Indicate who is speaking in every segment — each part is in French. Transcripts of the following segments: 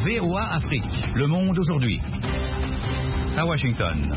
Speaker 1: VOA Afrique. Le monde aujourd'hui. À Washington.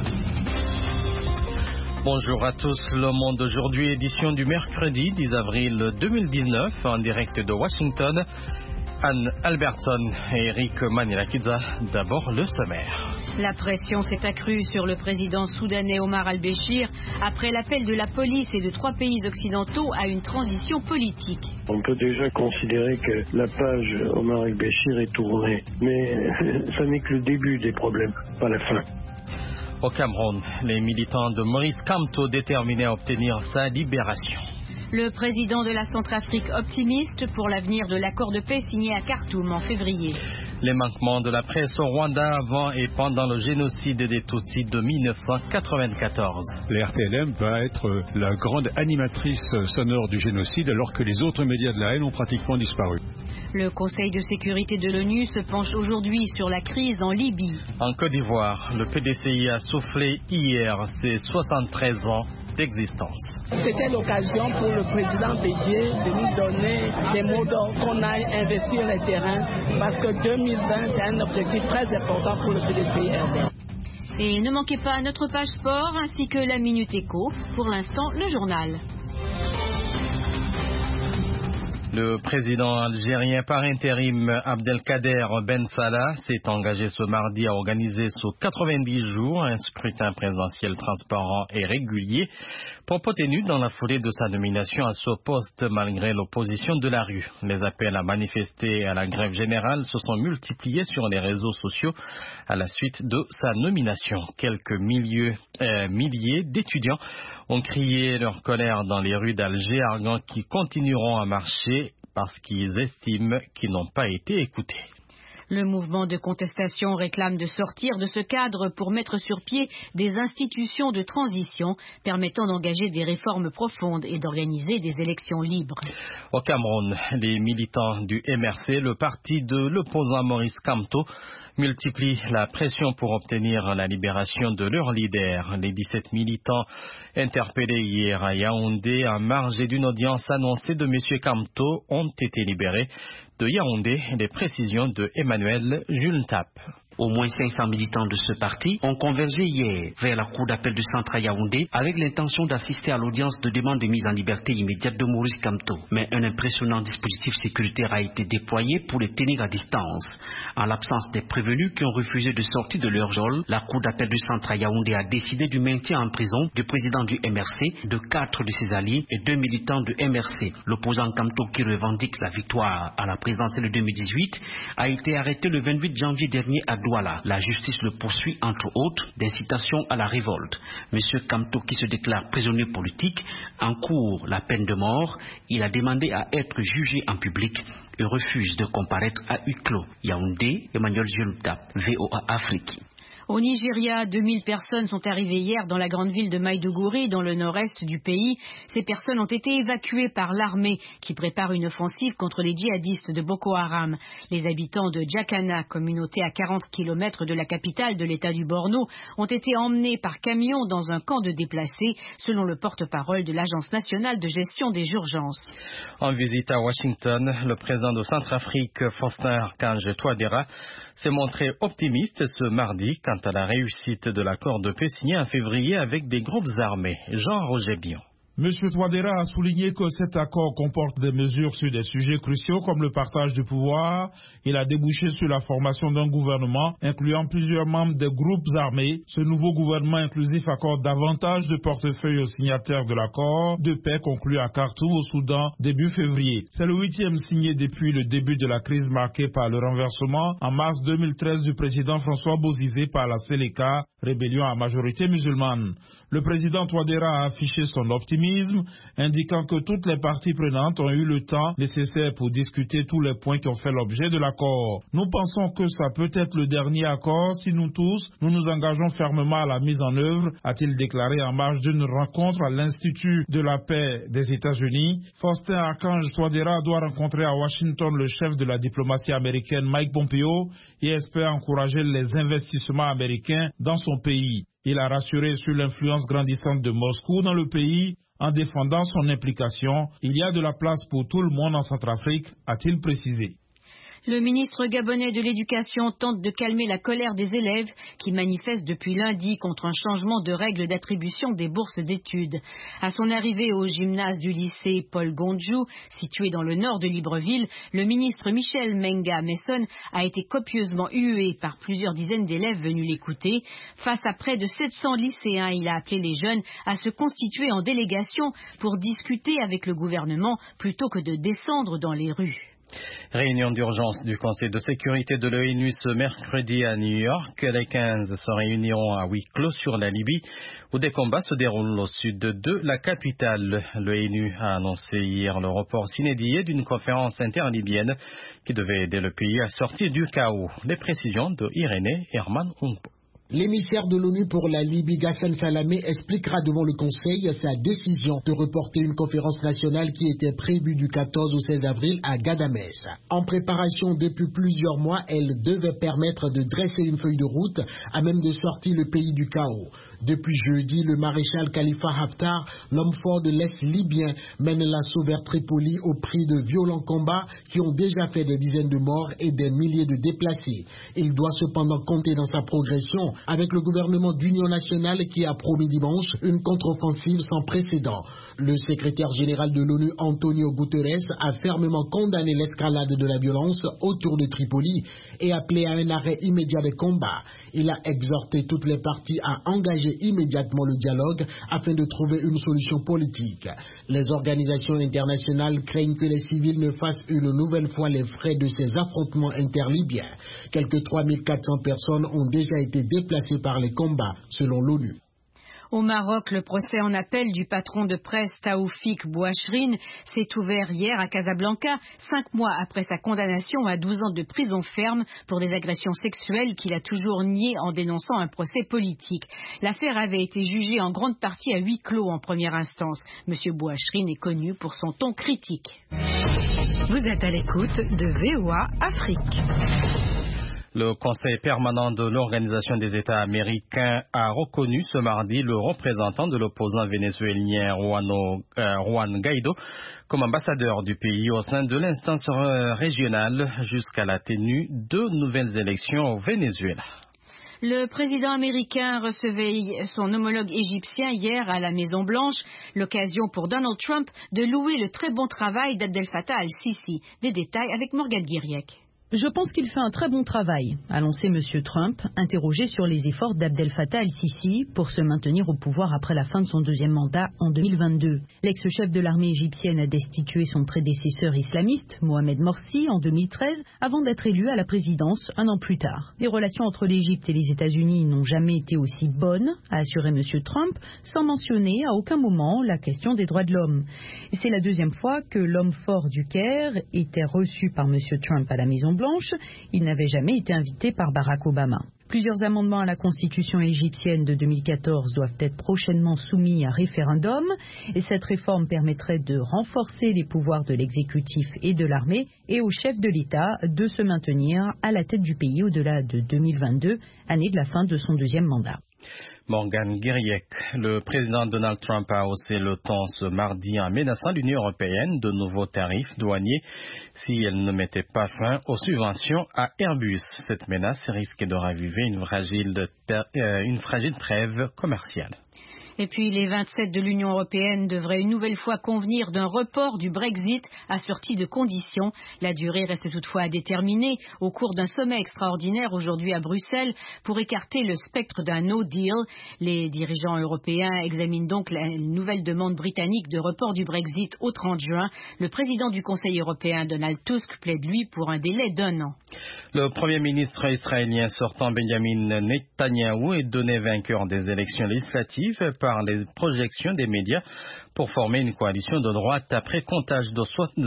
Speaker 2: Bonjour à tous. Le monde aujourd'hui, édition du mercredi 10 avril 2019, en direct de Washington. Anne Albertson et Eric Manilakidza. D'abord le sommaire.
Speaker 3: La pression s'est accrue sur le président soudanais Omar al-Béchir après l'appel de la police et de 3 pays occidentaux à une transition politique.
Speaker 4: On peut déjà considérer que la page Omar al-Béchir est tournée, mais ça n'est que le début des problèmes, pas la fin.
Speaker 2: Au Cameroun, les militants de Maurice Kamto déterminés à obtenir sa libération.
Speaker 3: Le président de la Centrafrique optimiste pour l'avenir de l'accord de paix signé à Khartoum en février.
Speaker 2: Les manquements de la presse au Rwanda avant et pendant le génocide des Tutsis de 1994.
Speaker 5: L'RTLM va être la grande animatrice sonore du génocide alors que les autres médias de la haine ont pratiquement disparu.
Speaker 3: Le Conseil de sécurité de l'ONU se penche aujourd'hui sur la crise en Libye.
Speaker 2: En Côte d'Ivoire, le PDCI a soufflé hier ses 73 ans d'existence.
Speaker 6: C'était l'occasion pour le président Bédié de nous donner des mots d'ordre qu'on aille investir les terrains parce que 2020 c'est un objectif très important pour le PDCI.
Speaker 3: Et ne manquez pas notre page sport ainsi que la Minute Éco. Pour l'instant, le journal.
Speaker 2: Le président algérien par intérim Abdelkader Ben Salah s'est engagé ce mardi à organiser sous 90 jours un scrutin présidentiel transparent et régulier, propos tenu dans la foulée de sa nomination à ce poste malgré l'opposition de la rue. Les appels à manifester à la grève générale se sont multipliés sur les réseaux sociaux à la suite de sa nomination. Quelques milliers d'étudiants ont crié leur colère dans les rues d'Alger, arguant qu'ils continueront à marcher parce qu'ils estiment qu'ils n'ont pas été écoutés.
Speaker 3: Le mouvement de contestation réclame de sortir de ce cadre pour mettre sur pied des institutions de transition permettant d'engager des réformes profondes et d'organiser des élections libres.
Speaker 2: Au Cameroun, les militants du MRC, le parti de l'opposant Maurice Kamto, multiplient la pression pour obtenir la libération de leur leader. Les 17 militants interpellés hier à Yaoundé en marge d'une audience annoncée de M. Kamto ont été libérés. De Yaoundé, les précisions de Emmanuel Jultap.
Speaker 7: Au moins 500 militants de ce parti ont convergé hier vers la cour d'appel du centre à Yaoundé avec l'intention d'assister à l'audience de demande de mise en liberté immédiate de Maurice Kamto. Mais un impressionnant dispositif sécuritaire a été déployé pour les tenir à distance. En l'absence des prévenus qui ont refusé de sortir de leur geôle, la cour d'appel du centre à Yaoundé a décidé du maintien en prison du président du MRC, de 4 de ses alliés et 2 militants du MRC. L'opposant Kamto, qui revendique la victoire à la présidentielle de 2018, a été arrêté le 28 janvier dernier à Douala. La justice le poursuit entre autres d'incitation à la révolte. Monsieur Kamto, qui se déclare prisonnier politique, encourt la peine de mort. Il a demandé à être jugé en public et refuse de comparaître à huis clos. Yaoundé, Emmanuel Jultap, VOA Afrique.
Speaker 3: Au Nigeria, 2000 personnes sont arrivées hier dans la grande ville de Maïdougouri, dans le nord-est du pays. Ces personnes ont été évacuées par l'armée qui prépare une offensive contre les djihadistes de Boko Haram. Les habitants de Djakana, communauté à 40 km de la capitale de l'État du Borno, ont été emmenés par camion dans un camp de déplacés, selon le porte-parole de l'Agence nationale de gestion des urgences.
Speaker 2: En visite à Washington, le président de Centrafrique, Faustin Archange Touadéra, s'est montré optimiste ce mardi quant à la réussite de l'accord de paix signé en février avec des groupes armés. Jean-Roger Bion.
Speaker 8: M. Touadéra a souligné que cet accord comporte des mesures sur des sujets cruciaux comme le partage du pouvoir. Il a débouché sur la formation d'un gouvernement incluant plusieurs membres des groupes armés. Ce nouveau gouvernement inclusif accorde davantage de portefeuilles aux signataires de l'accord de paix conclu à Khartoum au Soudan début février. C'est le 8e signé depuis le début de la crise marquée par le renversement en mars 2013 du président François Bozizé par la Séléka, rébellion à majorité musulmane. Le président Touadéra a affiché son optimisme, indiquant que toutes les parties prenantes ont eu le temps nécessaire pour discuter tous les points qui ont fait l'objet de l'accord. Nous pensons que ça peut être le dernier accord si nous tous, nous nous engageons fermement à la mise en œuvre, a-t-il déclaré en marge d'une rencontre à l'Institut de la paix des États-Unis. Faustin Archange Touadéra doit rencontrer à Washington le chef de la diplomatie américaine Mike Pompeo et espère encourager les investissements américains dans son pays. Il a rassuré sur l'influence grandissante de Moscou dans le pays en défendant son implication. Il y a de la place pour tout le monde en Centrafrique, a-t-il précisé.
Speaker 3: Le ministre gabonais de l'Éducation tente de calmer la colère des élèves qui manifestent depuis lundi contre un changement de règles d'attribution des bourses d'études. À son arrivée au gymnase du lycée Paul Gondjou, situé dans le nord de Libreville, le ministre Michel Menga Messon a été copieusement hué par plusieurs dizaines d'élèves venus l'écouter. Face à près de 700 lycéens, il a appelé les jeunes à se constituer en délégation pour discuter avec le gouvernement plutôt que de descendre dans les rues.
Speaker 2: Réunion d'urgence du Conseil de sécurité de l'ONU ce mercredi à New York. Les 15 se réuniront à huis clos sur la Libye, où des combats se déroulent au sud de la capitale. L'ONU a annoncé hier le report sine die d'une conférence interlibyenne qui devait aider le pays à sortir du chaos. Les précisions de Irénée Herman Humpo.
Speaker 9: L'émissaire de l'ONU pour la Libye, Ghassan Salamé, expliquera devant le Conseil sa décision de reporter une conférence nationale qui était prévue du 14 au 16 avril à Ghadamès. En préparation depuis plusieurs mois, elle devait permettre de dresser une feuille de route à même de sortir le pays du chaos. Depuis jeudi, le maréchal Khalifa Haftar, l'homme fort de l'Est libyen, mène l'assaut vers Tripoli au prix de violents combats qui ont déjà fait des dizaines de morts et des milliers de déplacés. Il doit cependant compter dans sa progression avec le gouvernement d'union nationale qui a promis dimanche une contre-offensive sans précédent. Le secrétaire général de l'ONU, Antonio Guterres, a fermement condamné l'escalade de la violence autour de Tripoli et appelé à un arrêt immédiat des combats. Il a exhorté toutes les parties à engager immédiatement le dialogue afin de trouver une solution politique. Les organisations internationales craignent que les civils ne fassent une nouvelle fois les frais de ces affrontements interlibyens. Quelques 3400 personnes ont déjà été déplacées par les combats, selon l'ONU.
Speaker 3: Au Maroc, le procès en appel du patron de presse Taoufik Bouachrine s'est ouvert hier à Casablanca, 5 mois après sa condamnation à 12 ans de prison ferme pour des agressions sexuelles qu'il a toujours niées en dénonçant un procès politique. L'affaire avait été jugée en grande partie à huis clos en première instance. Monsieur Bouachrine est connu pour son ton critique.
Speaker 10: Vous êtes à l'écoute de VOA Afrique.
Speaker 2: Le Conseil permanent de l'Organisation des États américains a reconnu ce mardi le représentant de l'opposant vénézuélien Juan Guaido comme ambassadeur du pays au sein de l'instance régionale jusqu'à la tenue de nouvelles élections au Venezuela.
Speaker 3: Le président américain recevait son homologue égyptien hier à la Maison-Blanche, l'occasion pour Donald Trump de louer le très bon travail d'Abdel Fattah al-Sisi. Des détails avec Morgane Guiriec.
Speaker 11: Je pense qu'il fait un très bon travail, a lancé M. Trump, interrogé sur les efforts d'Abdel Fattah al-Sisi pour se maintenir au pouvoir après la fin de son deuxième mandat en 2022. L'ex-chef de l'armée égyptienne a destitué son prédécesseur islamiste, Mohamed Morsi, en 2013, avant d'être élu à la présidence un an plus tard. Les relations entre l'Égypte et les États-Unis n'ont jamais été aussi bonnes, a assuré M. Trump, sans mentionner à aucun moment la question des droits de l'homme. Et c'est la deuxième fois que l'homme fort du Caire était reçu par M. Trump à la Maison-Blanche. Il n'avait jamais été invité par Barack Obama. Plusieurs amendements à la constitution égyptienne de 2014 doivent être prochainement soumis à référendum et cette réforme permettrait de renforcer les pouvoirs de l'exécutif et de l'armée et au chef de l'État de se maintenir à la tête du pays au-delà de 2022, année de la fin de son deuxième mandat.
Speaker 2: Morgane Guiriec, le président Donald Trump a haussé le ton ce mardi en menaçant l'Union européenne de nouveaux tarifs douaniers si elle ne mettait pas fin aux subventions à Airbus. Cette menace risque de raviver une fragile trêve commerciale.
Speaker 3: Et puis les 27 de l'Union européenne devraient une nouvelle fois convenir d'un report du Brexit assorti de conditions. La durée reste toutefois à déterminer au cours d'un sommet extraordinaire aujourd'hui à Bruxelles pour écarter le spectre d'un no deal. Les dirigeants européens examinent donc la nouvelle demande britannique de report du Brexit au 30 juin. Le président du Conseil européen, Donald Tusk, plaide lui pour un délai d'1 an.
Speaker 2: Le Premier ministre israélien sortant Benjamin Netanyahou est donné vainqueur des élections législatives par les projections des médias pour former une coalition de droite après comptage de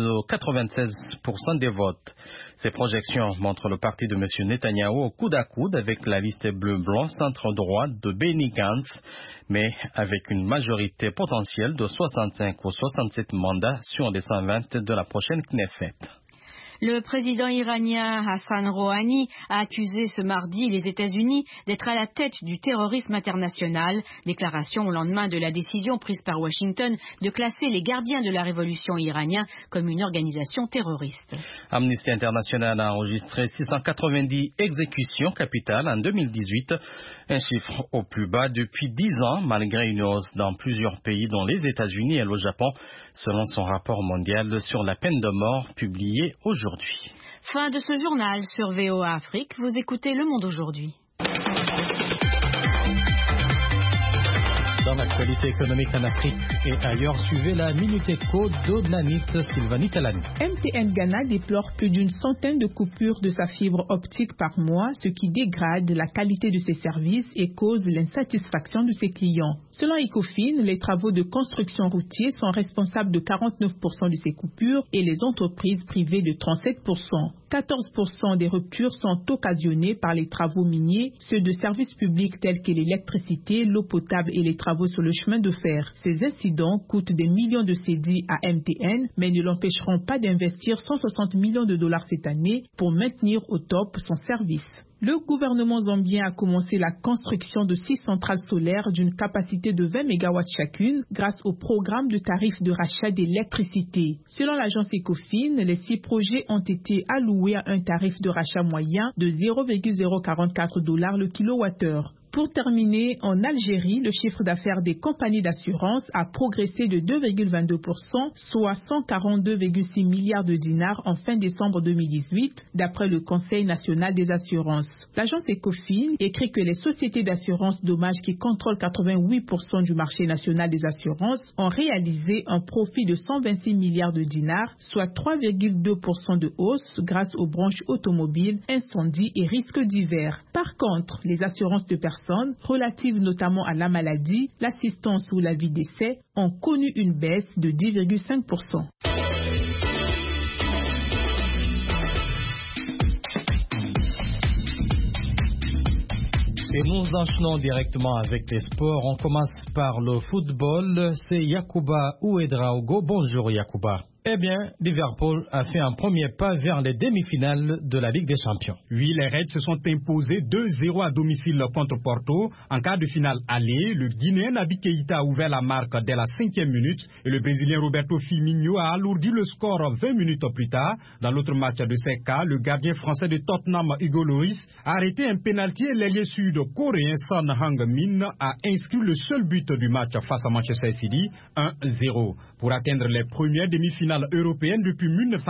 Speaker 2: 96% des votes. Ces projections montrent le parti de M. Netanyahou au coude à coude avec la liste bleu-blanc centre-droit de Benny Gantz, mais avec une majorité potentielle de 65 ou 67 mandats sur les 120 de la prochaine Knesset.
Speaker 3: Le président iranien Hassan Rouhani a accusé ce mardi les États-Unis d'être à la tête du terrorisme international. Déclaration au lendemain de la décision prise par Washington de classer les gardiens de la révolution iranienne comme une organisation terroriste.
Speaker 2: Amnesty International a enregistré 690 exécutions capitales en 2018, un chiffre au plus bas depuis 10 ans, malgré une hausse dans plusieurs pays dont les États-Unis et le Japon, selon son rapport mondial sur la peine de mort publié aujourd'hui.
Speaker 3: Fin de ce journal sur VOA Afrique. Vous écoutez Le Monde aujourd'hui.
Speaker 2: Dans l'actualité économique en Afrique et ailleurs, suivez la Minute Éco d'Odnanit Sylvanie Talani.
Speaker 12: MTN Ghana déplore plus d'une centaine de coupures de sa fibre optique par mois, ce qui dégrade la qualité de ses services et cause l'insatisfaction de ses clients. Selon Ecofin, les travaux de construction routier sont responsables de 49% de ces coupures et les entreprises privées de 37%. 14% des ruptures sont occasionnées par les travaux miniers, ceux de services publics tels que l'électricité, l'eau potable et les travaux sur le chemin de fer. Ces incidents coûtent des millions de cédis à MTN, mais ne l'empêcheront pas d'investir 160 millions de dollars cette année pour maintenir au top son service. Le gouvernement zambien a commencé la construction de 6 centrales solaires d'une capacité de 20 MW chacune grâce au programme de tarifs de rachat d'électricité. Selon l'agence Ecofin, les 6 projets ont été alloués à un tarif de rachat moyen de 0,044 $ le kilowattheure. Pour terminer, en Algérie, le chiffre d'affaires des compagnies d'assurance a progressé de 2,22%, soit 142,6 milliards de dinars en fin décembre 2018, d'après le Conseil national des assurances. L'agence Ecofin écrit que les sociétés d'assurance dommages qui contrôlent 88% du marché national des assurances ont réalisé un profit de 126 milliards de dinars, soit 3,2% de hausse grâce aux branches automobiles, incendies et risques divers. Par contre, les assurances de personnes relatives notamment à la maladie, l'assistance ou la vie d'essai ont connu une baisse de 10,5%.
Speaker 2: Et nous enchaînons directement avec les sports. On commence par le football. C'est Yacouba Ouedraogo. Bonjour Yacouba. Eh bien, Liverpool a fait un premier pas vers les demi-finales de la Ligue des Champions.
Speaker 13: Oui, les Reds se sont imposés 2-0 à domicile contre Porto. En quart de finale aller, le Guinéen Naby Keïta a ouvert la marque dès la 5e minute et le Brésilien Roberto Firmino a alourdi le score 20 minutes plus tard. Dans l'autre match de ces cas, le gardien français de Tottenham, Hugo Lloris, a arrêté un pénalty et l'ailier sud-coréen Son Heung-min a inscrit le seul but du match face à Manchester City, 1-0. Pour atteindre les premières demi-finales européenne depuis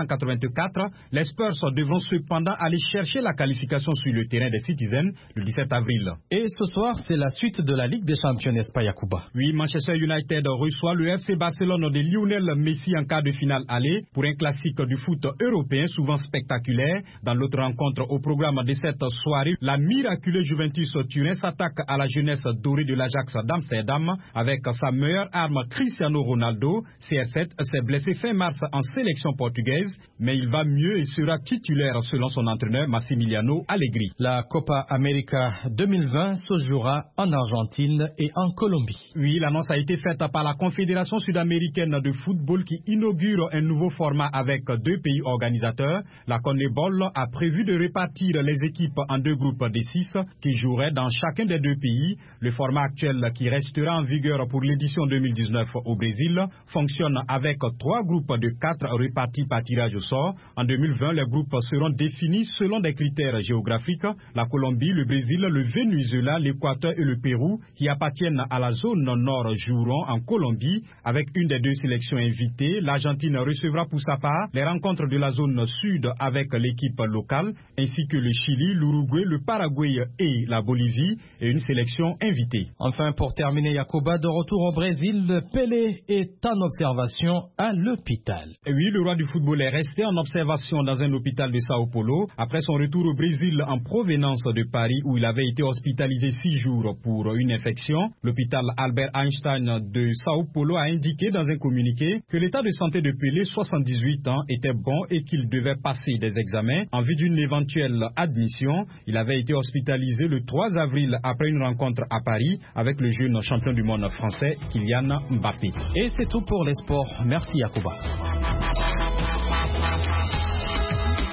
Speaker 13: 1984, les Spurs devront cependant aller chercher la qualification sur le terrain des Citizens le 17 avril.
Speaker 2: Et ce soir, c'est la suite de la Ligue des Champions, n'est-ce pas Yacouba?
Speaker 13: Oui, Manchester United reçoit le FC Barcelone de Lionel Messi en quart de finale aller pour un classique du foot européen souvent spectaculaire. Dans l'autre rencontre au programme de cette soirée, la miraculeuse Juventus Turin s'attaque à la jeunesse dorée de l'Ajax d'Amsterdam avec sa meilleure arme Cristiano Ronaldo. CR7 s'est blessé fin mars en sélection portugaise, mais il va mieux et sera titulaire selon son entraîneur Massimiliano Allegri.
Speaker 2: La Copa América 2020 se jouera en Argentine et en Colombie.
Speaker 13: Oui, l'annonce a été faite par la Confédération sud-américaine de football qui inaugure un nouveau format avec 2 pays organisateurs. La CONMEBOL a prévu de répartir les équipes en 2 groupes de 6 qui joueraient dans chacun des 2 pays. Le format actuel qui restera en vigueur pour l'édition 2019 au Brésil fonctionne avec 3 groupes de 4 répartis par tirage au sort. En 2020, les groupes seront définis selon des critères géographiques. La Colombie, le Brésil, le Venezuela, l'Équateur et le Pérou, qui appartiennent à la zone nord, joueront en Colombie. Avec une des 2 sélections invitées, l'Argentine recevra pour sa part les rencontres de la zone sud avec l'équipe locale, ainsi que le Chili, l'Uruguay, le Paraguay et la Bolivie, et une sélection invitée.
Speaker 2: Enfin, pour terminer, Yacouba, de retour au Brésil, Pelé est en observation à l'hôpital.
Speaker 13: Et oui, le roi du football est resté en observation dans un hôpital de Sao Paulo après son retour au Brésil en provenance de Paris où il avait été hospitalisé 6 jours pour une infection. L'hôpital Albert Einstein de Sao Paulo a indiqué dans un communiqué que l'état de santé de Pelé, 78 ans, était bon et qu'il devait passer des examens en vue d'une éventuelle admission. Il avait été hospitalisé le 3 avril après une rencontre à Paris avec le jeune champion du monde français Kylian Mbappé.
Speaker 2: Et c'est tout pour les sports. Merci Yacouba.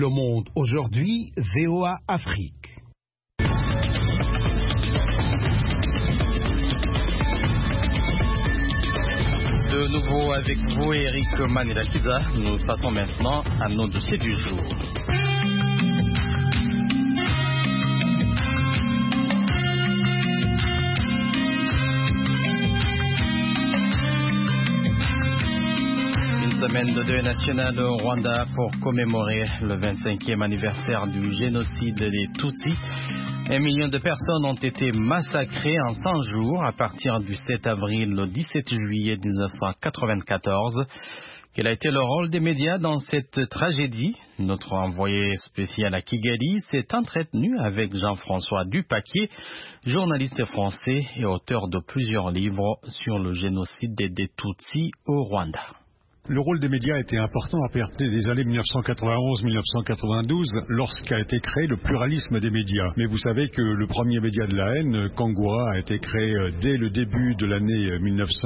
Speaker 14: Le Monde aujourd'hui, VOA Afrique.
Speaker 2: De nouveau avec vous, Eric Manelakiza. Nous passons maintenant à nos dossiers du jour. Semaine de deuil national au Rwanda pour commémorer le 25e anniversaire du génocide des Tutsis. 1 million de personnes ont été massacrées en 100 jours à partir du 7 avril au 17 juillet 1994. Quel a été le rôle des médias dans cette tragédie? Notre envoyé spécial à Kigali s'est entretenu avec Jean-François Dupaquier, journaliste français et auteur de plusieurs livres sur le génocide des Tutsis au Rwanda.
Speaker 5: Le rôle des médias était important à partir des années 1991-1992 lorsqu'a été créé le pluralisme des médias. Mais vous savez que le premier média de la haine, Kangura, a été créé dès le début de l'année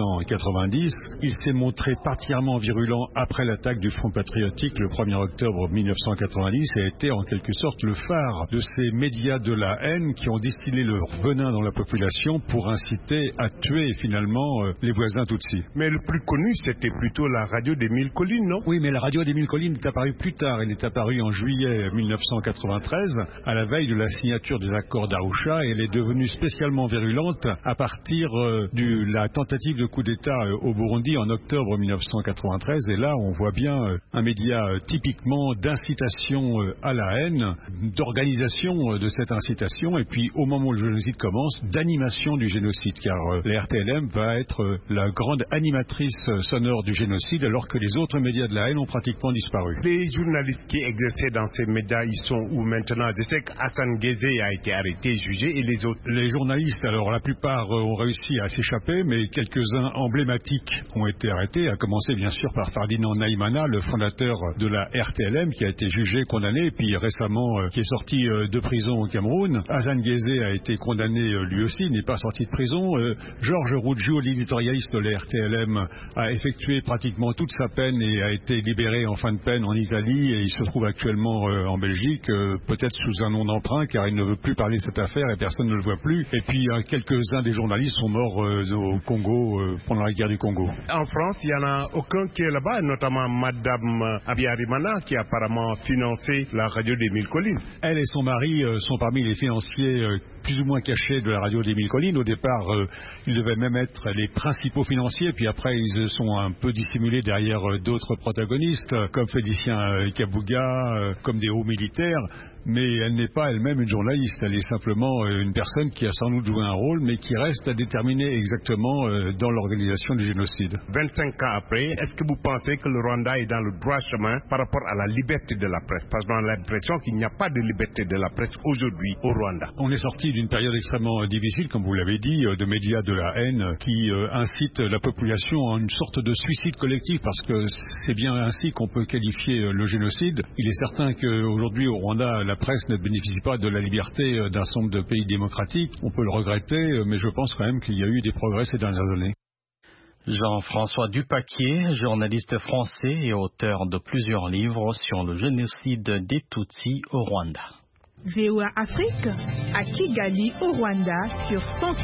Speaker 5: 1990. Il s'est montré particulièrement virulent après l'attaque du Front patriotique le 1er octobre 1990 et a été en quelque sorte le phare de ces médias de la haine qui ont distillé leur venin dans la population pour inciter à tuer finalement les voisins Tutsis.
Speaker 15: Mais le plus connu, c'était plutôt la radio des Mille Collines, non?
Speaker 5: Oui, mais la radio des Mille Collines est apparue plus tard. Elle est apparue en juillet 1993, à la veille de la signature des accords d'Arusha, et elle est devenue spécialement virulente à partir de la tentative de coup d'État au Burundi en octobre 1993. Et là, on voit bien un média typiquement d'incitation à la haine, d'organisation de cette incitation, et puis au moment où le génocide commence, d'animation du génocide, car la RTLM va être la grande animatrice sonore du génocide, alors que les autres médias de la haine ont pratiquement disparu.
Speaker 15: Les journalistes qui exerçaient dans ces médias, ils sont où maintenant? Je sais qu'Hassan Guézé a été arrêté, jugé, et les autres?
Speaker 5: Les journalistes, alors la plupart ont réussi à s'échapper, mais quelques-uns emblématiques ont été arrêtés, à commencer bien sûr par Ferdinand Naïmana, le fondateur de la RTLM, qui a été jugé, condamné, et puis récemment qui est sorti de prison au Cameroun. Hassan Guézé a été condamné lui aussi, n'est pas sorti de prison. Georges Roudjou, l'éditorialiste de la RTLM, a effectué pratiquement toute sa peine et a été libéré en fin de peine en Italie, et il se trouve actuellement en Belgique, peut-être sous un nom d'emprunt, car il ne veut plus parler de cette affaire et personne ne le voit plus. Et puis quelques-uns des journalistes sont morts au Congo pendant la guerre du Congo.
Speaker 15: En France, il n'y en a aucun qui est là-bas, notamment Madame Abiyarimana, qui a apparemment financé la radio des Mille Collines.
Speaker 5: Elle et son mari sont parmi les financiers plus ou moins cachés de la radio des Mille Collines. Au départ, ils devaient même être les principaux financiers, puis après ils sont un peu dissimulés derrière d'autres protagonistes, comme Félicien Kabuga, comme des hauts militaires. Mais elle n'est pas elle-même une journaliste, elle est simplement une personne qui a sans doute joué un rôle, mais qui reste à déterminer exactement dans l'organisation du génocide.
Speaker 15: 25 ans après, est-ce que vous pensez que le Rwanda est dans le droit chemin par rapport à la liberté de la presse? Parce qu'on a l'impression qu'il n'y a pas de liberté de la presse aujourd'hui au Rwanda.
Speaker 5: On est sorti d'une période extrêmement difficile, comme vous l'avez dit, de médias de la haine qui incitent la population à une sorte de suicide collectif, parce que c'est bien ainsi qu'on peut qualifier le génocide. Il est certain qu'aujourd'hui au Rwanda, la presse ne bénéficie pas de la liberté d'un certain nombre de pays démocratiques. On peut le regretter, mais je pense quand même qu'il y a eu des progrès ces dernières années.
Speaker 2: Jean-François Dupaquier, journaliste français et auteur de plusieurs livres sur le génocide des Tutsis au Rwanda.
Speaker 12: VOA Afrique, à Kigali, au Rwanda, sur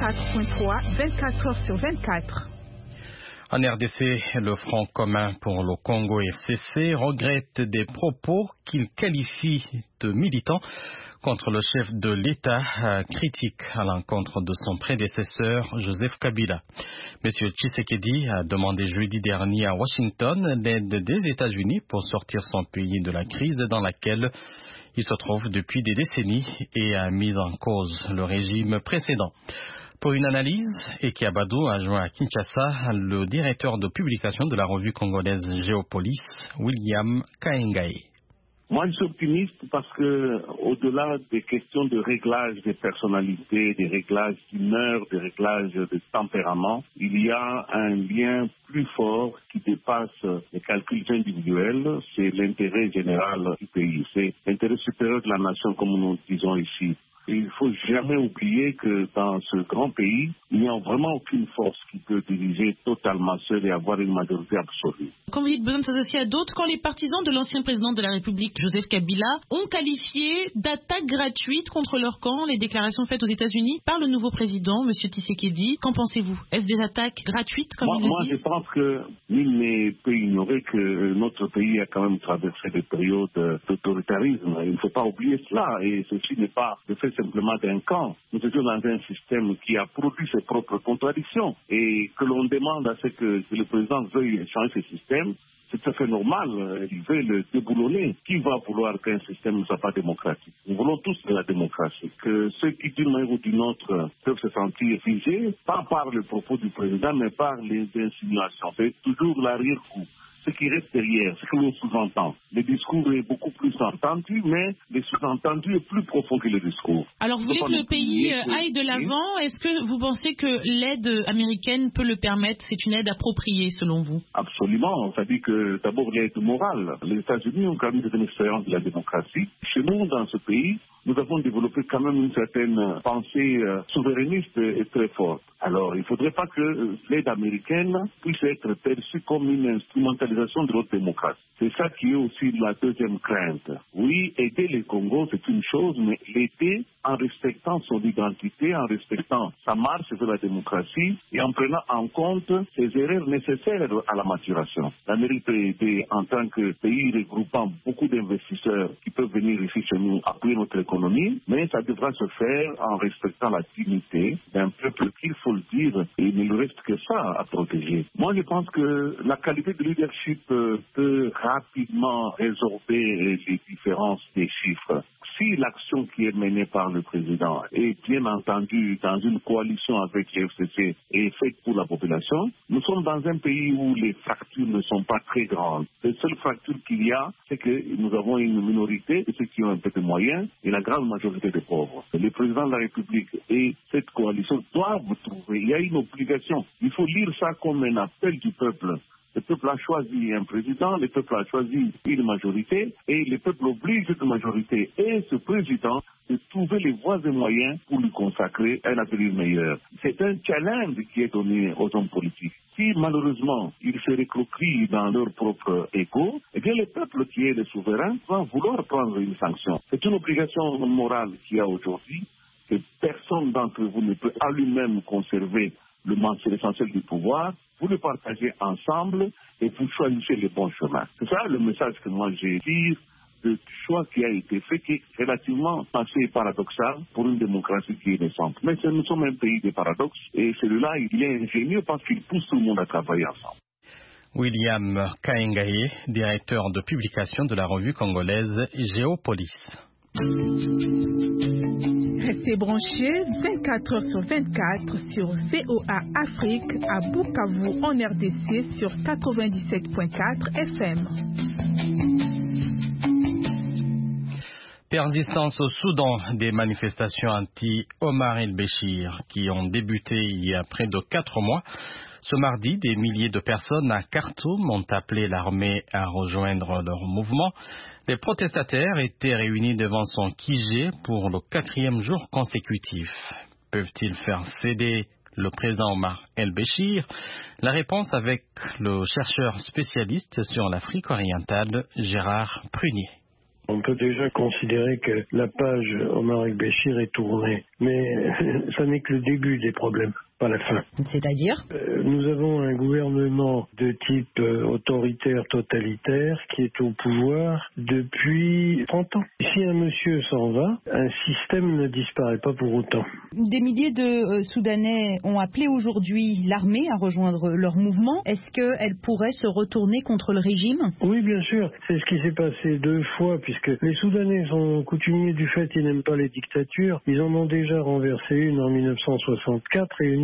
Speaker 12: 104.3, 24 heures sur 24.
Speaker 2: En RDC, le Front commun pour le Congo FCC regrette des propos qu'il qualifie de militants contre le chef de l'État, critique à l'encontre de son prédécesseur Joseph Kabila. M. Tshisekedi a demandé jeudi dernier à Washington l'aide des États-Unis pour sortir son pays de la crise dans laquelle il se trouve depuis des décennies et a mis en cause le régime précédent. Pour une analyse, Eki Abadou a joint à Kinshasa le directeur de publication de la revue congolaise Géopolis, William Kaengae.
Speaker 16: Moi, je suis optimiste parce que, au-delà des questions de réglage des personnalités, des réglages d'humeur, des réglages de tempérament, il y a un lien plus fort qui dépasse les calculs individuels, c'est l'intérêt général du pays, c'est l'intérêt supérieur de la nation, comme nous disons ici. Et il ne faut jamais oublier que dans ce grand pays, il n'y a vraiment aucune force qui peut diriger totalement seule et avoir une majorité absolue.
Speaker 17: Quand vous dites besoin de s'associer à d'autres, quand les partisans de l'ancien président de la République, Joseph Kabila, ont qualifié d'attaque gratuite contre leur camp les déclarations faites aux États-Unis par le nouveau président, M. Tshisekedi, qu'en pensez-vous? Est-ce des attaques gratuites, comme il le dit?
Speaker 16: Moi, je pense que nul ne peut ignorer que notre pays a quand même traversé des périodes d'autoritarisme. Il ne faut pas oublier cela, et ceci n'est pas le fait simplement d'un camp. Nous étions dans un système qui a produit ses propres contradictions et que l'on demande à ce que le président veuille changer ce système. C'est tout à fait normal, il veut le déboulonner. Qui va vouloir qu'un système ne soit pas démocratique? Nous voulons tous de la démocratie. Que ceux qui, d'une manière ou d'une autre, peuvent se sentir visés, pas par le propos du président, mais par les insinuations. C'est toujours l'arrière-coup. Ce qui reste derrière, ce que l'on sous-entend. Le discours est beaucoup plus entendu, mais le sous-entendu est plus profond que le discours.
Speaker 17: Alors vous voulez que le pays aille de l'avant? Est-ce que vous pensez que l'aide américaine peut le permettre? C'est une aide appropriée selon vous?
Speaker 16: Absolument. Ça dit que d'abord l'aide morale. Les États-Unis ont quand même une expérience de la démocratie. Chez nous, dans ce pays, nous avons développé quand même une certaine pensée souverainiste et très forte. Alors, il ne faudrait pas que l'aide américaine puisse être perçue comme une instrumentalisation de notre démocratie. C'est ça qui est aussi la deuxième crainte. Oui, aider le Congo, c'est une chose, mais l'aider en respectant son identité, en respectant sa marche vers la démocratie et en prenant en compte ses erreurs nécessaires à la maturation. L'Amérique peut aider en tant que pays regroupant beaucoup d'investisseurs qui peuvent venir ici chez nous appuyer notre économie, mais ça devra se faire en respectant la dignité d'un peuple qu'il faut le dire, et il ne lui reste que ça à protéger. Moi, je pense que la qualité de leadership peut rapidement résorber les différences des chiffres. Si l'action qui est menée par le président est bien entendu dans une coalition avec les FCC et faite pour la population, nous sommes dans un pays où les fractures ne sont pas très grandes. Les seules fractures qu'il y a, c'est que nous avons une minorité de ceux qui ont un peu de moyens et la grande majorité des pauvres. Le président de la République et cette coalition doivent trouver, il y a une obligation. Il faut lire ça comme un appel du peuple. Le peuple a choisi un président, le peuple a choisi une majorité et le peuple oblige cette majorité et ce président de trouver les voies et moyens pour lui consacrer un avenir meilleur. C'est un challenge qui est donné aux hommes politiques. Si malheureusement ils se recroquevillent dans leur propre égo, eh bien le peuple qui est le souverain va vouloir prendre une sanction. C'est une obligation morale qu'il y a aujourd'hui que personne d'entre vous ne peut à lui-même conserver c'est l'essentiel du pouvoir, vous le partagez ensemble et vous choisissez le bon chemin. C'est ça le message que moi j'ai dit, le choix qui a été fait, qui est relativement assez paradoxal pour une démocratie qui est naissante. Mais nous sommes un pays de paradoxes et celui-là, il est ingénieux parce qu'il pousse tout le monde à travailler ensemble.
Speaker 2: William Kaengaye, directeur de publication de la revue congolaise Géopolis.
Speaker 12: Restez branchés 24 h sur 24 sur VOA Afrique à Bukavu en RDC sur 97.4 FM.
Speaker 2: Persistance au Soudan des manifestations anti-Omar el-Béchir qui ont débuté il y a près de 4 mois. Ce mardi, des milliers de personnes à Khartoum ont appelé l'armée à rejoindre leur mouvement. Les protestataires étaient réunis devant son QG pour le 4e jour consécutif. Peuvent-ils faire céder le président Omar el-Béchir? La réponse avec le chercheur spécialiste sur l'Afrique orientale, Gérard Prunier.
Speaker 4: On peut déjà considérer que la page Omar el-Béchir est tournée, mais ça n'est que le début des problèmes. Pas la fin.
Speaker 11: C'est-à-dire
Speaker 4: nous avons un gouvernement de type autoritaire, totalitaire, qui est au pouvoir depuis 30 ans. Si un monsieur s'en va, un système ne disparaît pas pour autant.
Speaker 11: Des milliers de Soudanais ont appelé aujourd'hui l'armée à rejoindre leur mouvement. Est-ce qu'elle pourrait se retourner contre le régime?
Speaker 4: Oui, bien sûr. C'est ce qui s'est passé 2 fois, puisque les Soudanais sont coutumiers du fait qu'ils n'aiment pas les dictatures. Ils en ont déjà renversé une en 1964 et une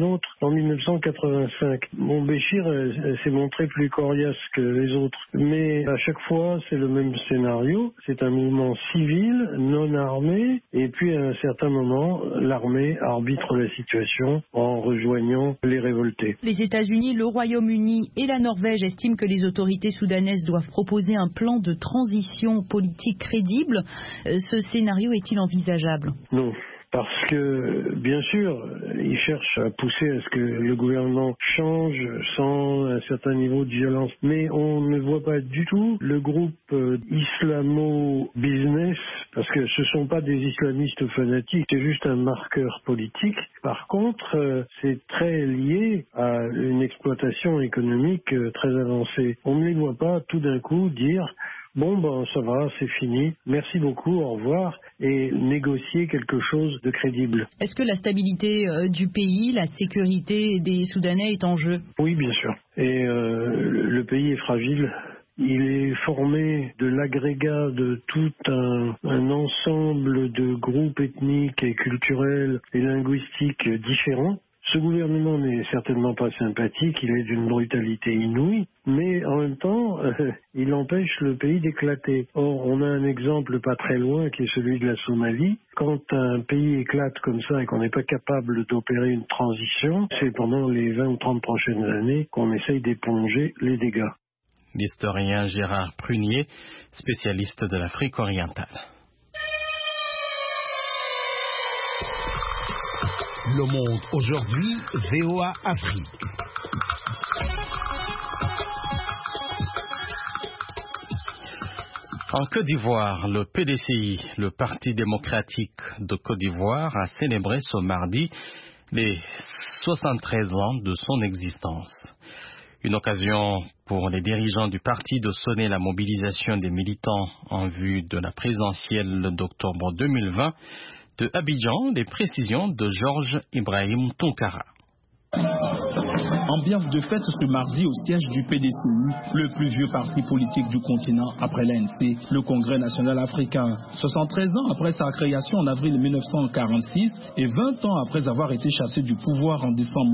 Speaker 4: autre en 1985. Bon, Béchir s'est montré plus coriace que les autres, mais à chaque fois c'est le même scénario. C'est un mouvement civil, non armé, et puis à un certain moment, l'armée arbitre la situation en rejoignant les révoltés.
Speaker 11: Les États-Unis, le Royaume-Uni et la Norvège estiment que les autorités soudanaises doivent proposer un plan de transition politique crédible. Ce scénario est-il envisageable?
Speaker 4: Non. Parce que, bien sûr, ils cherchent à pousser à ce que le gouvernement change sans un certain niveau de violence. Mais on ne voit pas du tout le groupe islamo-business, parce que ce ne sont pas des islamistes fanatiques, c'est juste un marqueur politique. Par contre, c'est très lié à une exploitation économique très avancée. On ne les voit pas tout d'un coup dire « Bon, ben ça va, c'est fini, merci beaucoup, au revoir », et négocier quelque chose de crédible.
Speaker 11: Est-ce que la stabilité du pays, la sécurité des Soudanais est en jeu?
Speaker 4: Oui, bien sûr. Et le pays est fragile. Il est formé de l'agrégat de tout un ensemble de groupes ethniques et culturels et linguistiques différents. Ce gouvernement n'est certainement pas sympathique, il est d'une brutalité inouïe, mais en même temps, il empêche le pays d'éclater. Or, on a un exemple pas très loin qui est celui de la Somalie. Quand un pays éclate comme ça et qu'on n'est pas capable d'opérer une transition, c'est pendant les 20 ou 30 prochaines années qu'on essaye d'éponger les dégâts.
Speaker 2: L'historien Gérard Prunier, spécialiste de l'Afrique orientale.
Speaker 14: Le Monde aujourd'hui, VOA Afrique.
Speaker 2: En Côte d'Ivoire, le PDCI, le Parti démocratique de Côte d'Ivoire, a célébré ce mardi les 73 ans de son existence. Une occasion pour les dirigeants du parti de sonner la mobilisation des militants en vue de la présidentielle d'octobre 2020. De Abidjan, des précisions de Georges Ibrahim Tounkara.
Speaker 18: Ambiance de fête ce mardi au siège du PDCI, le plus vieux parti politique du continent après l'ANC, le Congrès national africain. 73 ans après sa création en avril 1946 et 20 ans après avoir été chassé du pouvoir en décembre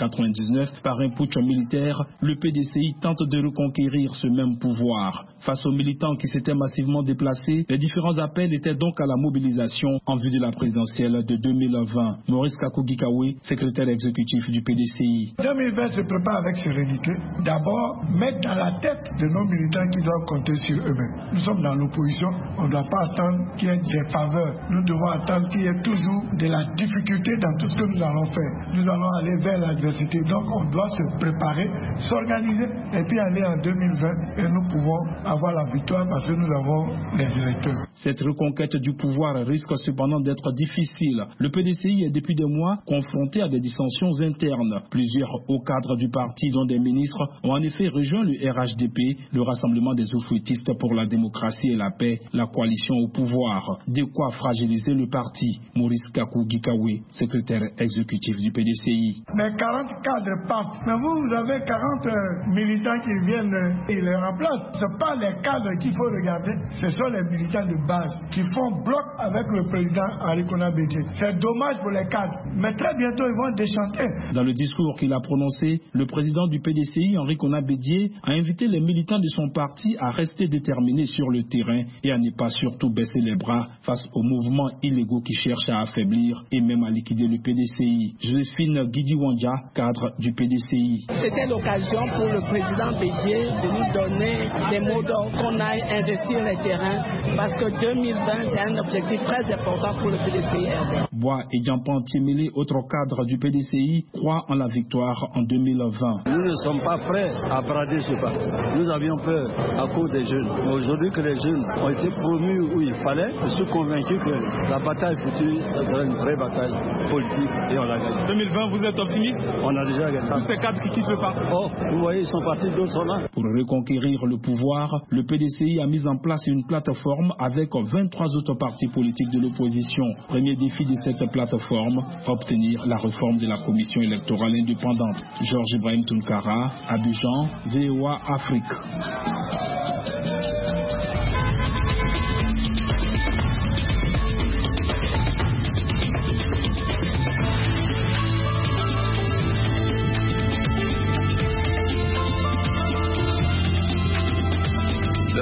Speaker 18: 1999 par un putsch militaire, le PDCI tente de reconquérir ce même pouvoir. Face aux militants qui s'étaient massivement déplacés, les différents appels étaient donc à la mobilisation en vue de la présidentielle de 2020. Maurice Kakou-Gikawe, secrétaire exécutif du PDCI.
Speaker 19: 2020 se prépare avec sérénité. D'abord, mettre dans la tête de nos militants qui doivent compter sur eux-mêmes. Nous sommes dans l'opposition, on ne doit pas attendre qu'il y ait des faveurs. Nous devons attendre qu'il y ait toujours de la difficulté dans tout ce que nous allons faire. Nous allons aller vers l'adversité. Donc on doit se préparer, s'organiser et puis aller en 2020 et nous pouvons avoir la victoire parce que nous avons les électeurs.
Speaker 18: Cette reconquête du pouvoir risque cependant d'être difficile. Le PDCI est depuis des mois confronté à des dissensions internes. Plusieurs hauts cadres du parti, dont des ministres, ont en effet rejoint le RHDP, le Rassemblement des oufouettistes pour la démocratie et la paix, la coalition au pouvoir. De quoi fragiliser le parti. Maurice Kakou-Gikawe, secrétaire exécutif du PDCI.
Speaker 19: Mais 40 cadres partent. Mais vous avez 40 militants qui viennent et les remplacent. Ce ne sont pas les cadres qu'il faut regarder, ce sont les militants de base qui font bloc avec le président Henri Konan Bédié. C'est dommage pour les cadres, mais très bientôt ils vont déchanter.
Speaker 18: Dans le discours qu'il a prononcé, le président du PDCI, Henri Konan Bédié, a invité les militants de son parti à rester déterminés sur le terrain et à ne pas surtout baisser les bras face aux mouvements illégaux qui cherchent à affaiblir et même à liquider le PDCI. Joséphine Guidi-Wandja, cadre du PDCI.
Speaker 6: C'était l'occasion pour le président Bédié de nous donner des mots d'ordre qu'on aille investir les terrains parce que 2020 c'est un objectif très important pour le PDCI.
Speaker 18: Bois et Diampan Tiemele, autre cadre du PDCI, croit en la victoire en 2020.
Speaker 20: Nous ne sommes pas prêts à brader ce parti. Nous avions peur à cause des jeunes. Mais aujourd'hui que les jeunes ont été promus où il fallait, je suis convaincu que la bataille future, ça sera une vraie bataille politique et on la gagne.
Speaker 18: 2020, vous êtes optimiste?
Speaker 20: On a déjà gagné.
Speaker 18: Tous ces cadres qui quittent le parti.
Speaker 20: Oh, vous voyez, ils sont partis, d'autres sont là.
Speaker 18: Pour reconquérir le pouvoir, le PDCI a mis en place une plateforme avec 23 autres partis politiques de l'opposition. Premier défi de cette plateforme, obtenir la réforme de la commission électorale indépendante. Georges Ibrahim Tounkara, Abidjan, VOA Afrique.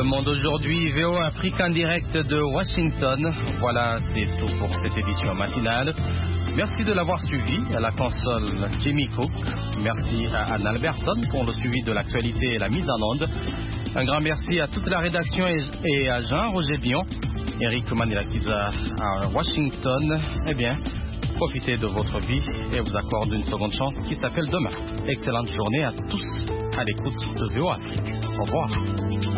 Speaker 2: Monde aujourd'hui, VOA Afrique en direct de Washington. Voilà, c'est tout pour cette édition matinale. Merci de l'avoir suivi. À la console, Jimmy Cook. Merci à Anne Albertson pour le suivi de l'actualité et la mise en onde. Un grand merci à toute la rédaction et à Jean-Roger Bion, Eric Manilakiza à Washington. Eh bien, profitez de votre vie et vous accorde une seconde chance qui s'appelle demain. Excellente journée à tous à l'écoute de VOA Afrique. Au revoir.